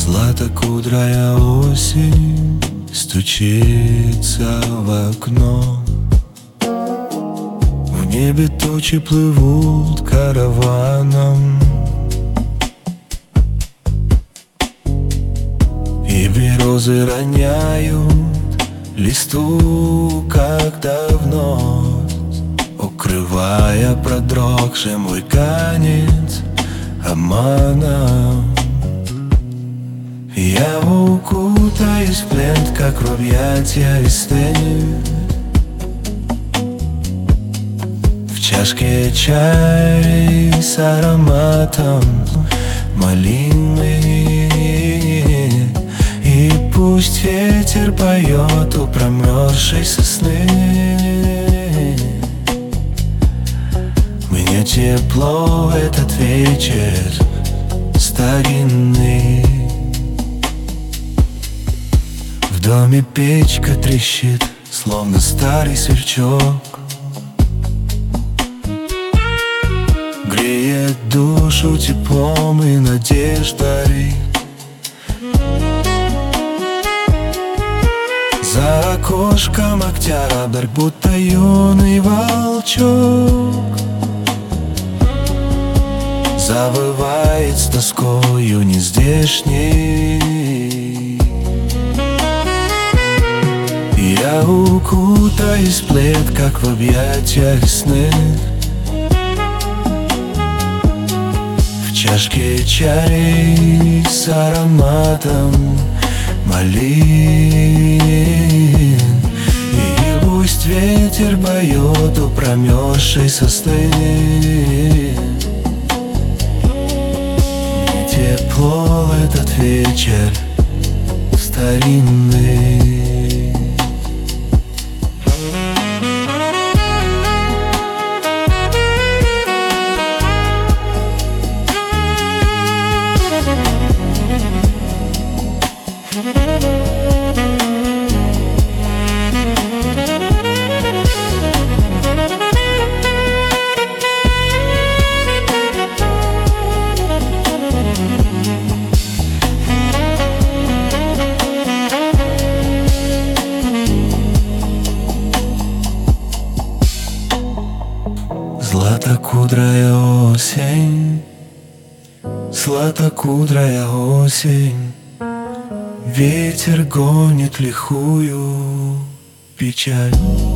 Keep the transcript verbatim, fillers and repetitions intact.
Златокудрая осень стучится в окно. В небе тучи плывут караваном, и березы роняют листу, как давно, укрывая продрогший мой конец обманом. Я укутаюсь в плед, как в объятия весны. В чашке чай с ароматом малины, и пусть ветер поет у промерзшей сосны. Мне тепло этот вечер старинный. В доме печка трещит, словно старый сверчок, греет душу теплом и надеждой. За окошком октябрь, будто юный волчок, завывает с тоскою нездешней. Я укутаюсь в плед, как в объятия весны. В чашке чай с ароматом малин, и пусть ветер поет у промерзшей сосны. Мне тепло этот вечер старинный. Златокудрая осень, златокудрая осень, ветер гонит лихую печаль.